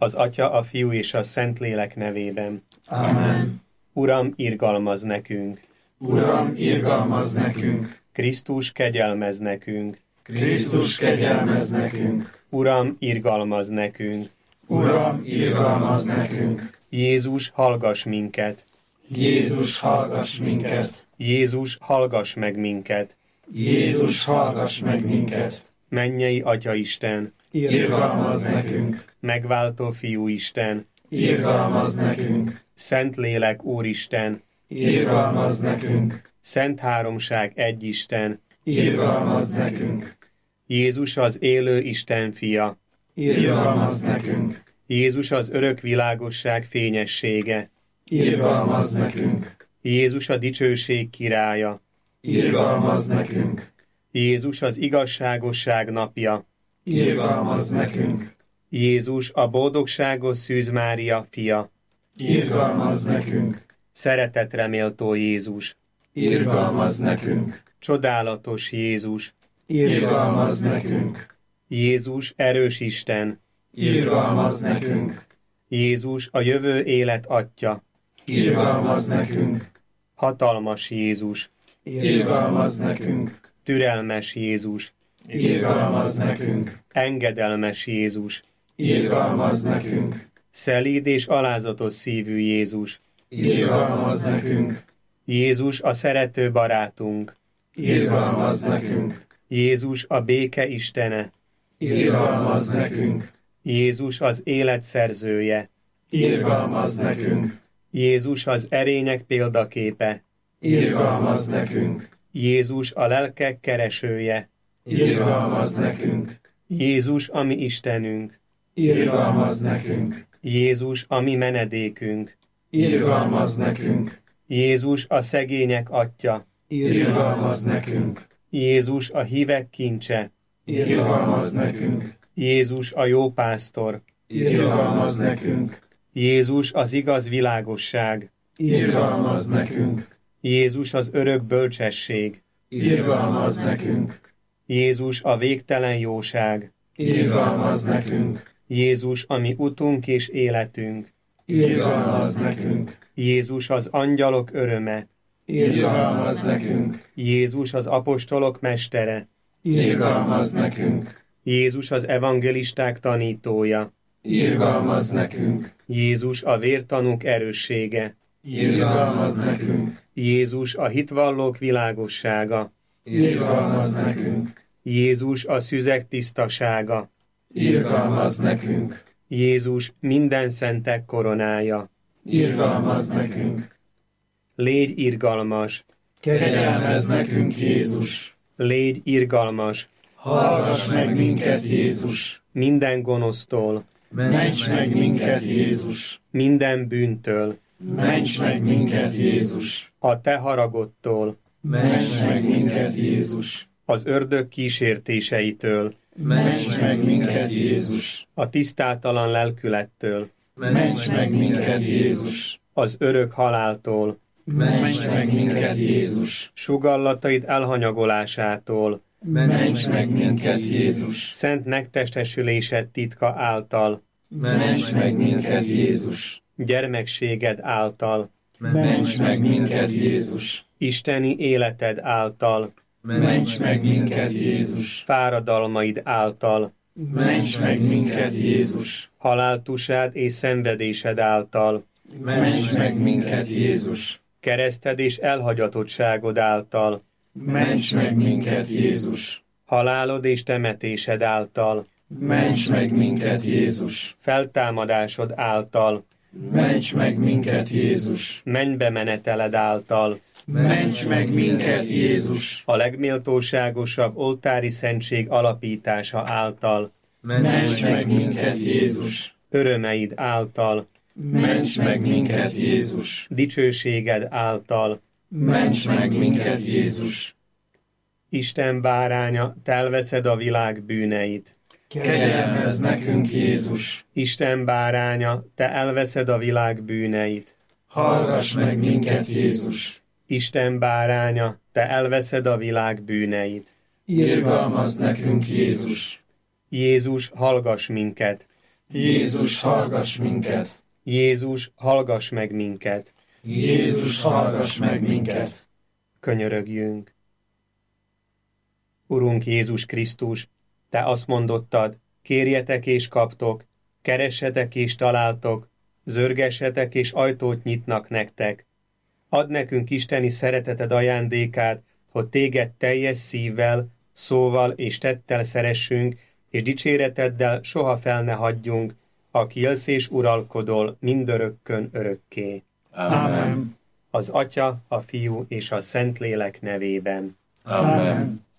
Az Atya, a Fiú és a Szentlélek nevében. Amen. Uram, irgalmaz nekünk! Uram, irgalmaz nekünk! Krisztus, kegyelmez nekünk! Krisztus, kegyelmez nekünk! Uram, irgalmaz nekünk! Uram, irgalmaz nekünk! Jézus, hallgass minket! Jézus, hallgass minket! Jézus, hallgass meg minket! Jézus, hallgass meg minket! Mennyei Atya Isten! Irgalmaz nekünk! Megváltó Fiú Isten! Irgalmaz nekünk! Szentlélek Úristen! Irgalmaz nekünk! Szent Háromság egy Isten! Irgalmaz nekünk! Jézus az élő Isten fia! Irgalmaz nekünk! Jézus az örök világosság fényessége! Irgalmaz nekünk! Jézus a dicsőség királya! Irgalmaz nekünk! Jézus az igazságosság napja! Irgalmaz nekünk! Jézus a boldogságos Szűz Mária fia! Irgalmaz nekünk! Szeretetre méltó Jézus! Irgalmaz nekünk! Csodálatos Jézus! Irgalmaz nekünk! Jézus erős Isten! Irgalmaz nekünk! Jézus a jövő élet Atya! Irgalmaz nekünk! Hatalmas Jézus! Irgalmaz nekünk! Türelmes Jézus! Irgalmaz nekünk! Engedelmes Jézus! Irgalmaz nekünk! Szelíd és alázatos szívű Jézus! Irgalmaz nekünk! Jézus a szerető barátunk! Irgalmaz nekünk! Jézus a béke Istene! Irgalmaz nekünk! Jézus az élet szerzője! Irgalmaz nekünk! Jézus az erények példaképe! Irgalmaz nekünk! Jézus a lelkek keresője! Irgalmaz nekünk! Jézus a mi Istenünk! Irgalmaz nekünk! Jézus a mi menedékünk! Irgalmaz nekünk! Jézus a szegények Atya! Irgalmaz nekünk! Jézus a hívek kincse! Irgalmaz nekünk! Jézus a jó pásztor! Irgalmaz nekünk! Jézus az igaz világosság! Irgalmaz nekünk! Jézus az örök bölcsesség! Irgalmaz nekünk! Jézus a végtelen jóság! Irgalmaz nekünk! Jézus a mi utunk és életünk! Irgalmaz nekünk! Jézus az angyalok öröme! Irgalmaz nekünk! Jézus az apostolok mestere! Irgalmaz nekünk! Jézus az evangelisták tanítója! Irgalmaz nekünk! Jézus a vértanúk erőssége! Irgalmaz nekünk! Jézus a hitvallók világossága! Irgalmaz nekünk! Jézus a szüzek tisztasága! Irgalmaz nekünk! Jézus minden szentek koronája! Irgalmaz nekünk! Légy irgalmas! Kegyelmezz nekünk, Jézus! Légy irgalmas! Hallgass meg minket, Jézus! Minden gonosztól! Ments meg minket, Jézus! Minden bűntől! Ments meg minket, Jézus! A te haragodtól! Ments meg minket, Jézus! Az ördög kísértéseitől! Ments meg minket, Jézus! A tisztátalan lelkülettől! Ments meg minket, Jézus! Az örök haláltól! Ments meg minket, Jézus! Sugallataid elhanyagolásától! Ments meg minket, Jézus! Szent megtestesülésed titka által! Ments meg minket, Jézus! Gyermekséged által! Ments meg minket, Jézus! Isteni életed által! Ments meg minket, Jézus! Fáradalmaid által! Ments meg minket, Jézus! Haláltusád és szenvedésed által! Ments meg minket, Jézus! Kereszted és elhagyatottságod által! Ments meg minket, Jézus! Halálod és temetésed által! Ments meg minket, Jézus! Feltámadásod által! Ments meg minket, Jézus! Mennybe meneteled által! Ments meg minket, Jézus! A legméltóságosabb oltári szentség alapítása által! Ments meg minket, Jézus! Örömeid által! Ments meg minket, Jézus! Dicsőséged által! Ments meg minket, Jézus! Isten báránya, te elveszed a világ bűneit! Kegyelmezz nekünk, Jézus! Isten báránya, te elveszed a világ bűneit! Hallgass meg minket, Jézus! Isten báránya, te elveszed a világ bűneit! Irgalmazz nekünk, Jézus! Jézus, hallgass minket! Jézus, hallgass minket! Jézus, hallgass meg minket! Jézus, hallgass meg minket! Könyörögjünk! Urunk Jézus Krisztus, Te azt mondottad, kérjetek és kaptok, keressetek és találtok, zörgessetek és ajtót nyitnak nektek. Add nekünk isteni szereteted ajándékát, hogy Téged teljes szívvel, szóval és tettel szeressünk, és dicséreteddel soha fel ne hagyjunk, aki élsz és uralkodol mindörökkön örökké. Amen. Az Atya, a Fiú és a Szentlélek nevében. Amen.